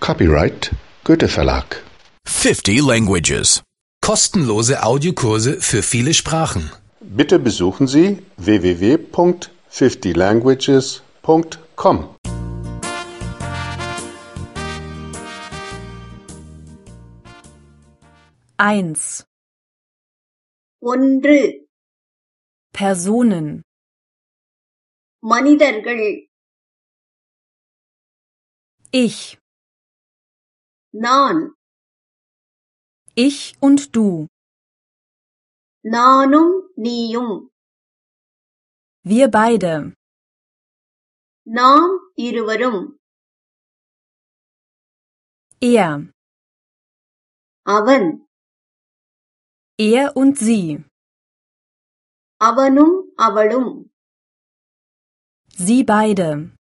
Copyright Goethe Verlag. 50 languages. Kostenlose Audiokurse für viele Sprachen. Bitte besuchen Sie www.50languages.com. 1. 1 Personen. மனிதர்கள் Ich. நான் Ich und du. நானும் நீயும் Wir beide. நாம் இருவரும் Er. அவன் Er und sie. அவனும் அவளும் Sie beide.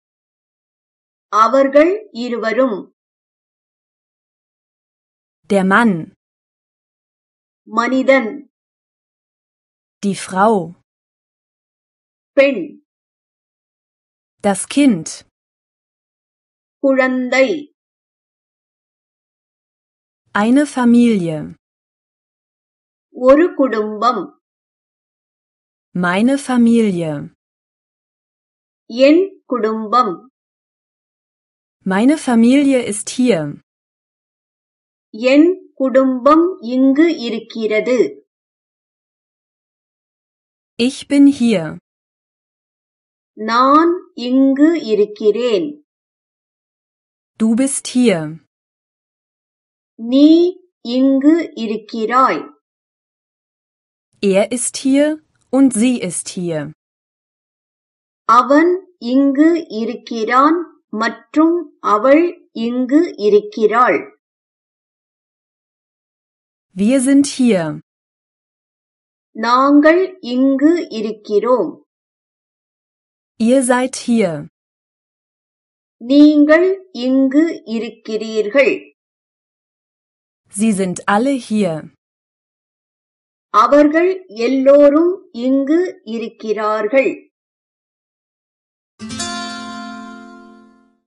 அவர்கள் இருவரும் Der Mann. மனிதன் Die Frau. பெண் Das Kind. குழந்தை Eine Familie. ஒரு குடும்பம் Meine Familie. என் குடும்பம் Meine Familie ist hier. என் குடும்பம் இங்கு இருக்கிறது Ich bin hier. நான் இங்கு இருக்கிறேன் Du bist hier. நீ இங்கு இருக்கிறாய் Er ist hier und sie ist hier. அவன் இங்கு இருக்கிறான் மற்றும் அவள் இங்கு இருக்கிறாள் Wir sind hier. நாங்கள் இங்கு இருக்கிறோம் Ihr seid hier. நீங்கள் இங்கு இருக்கிறீர்கள் Sie sind alle hier. அவர்கள் எல்லோரும் இங்கு இருக்கிறார்கள்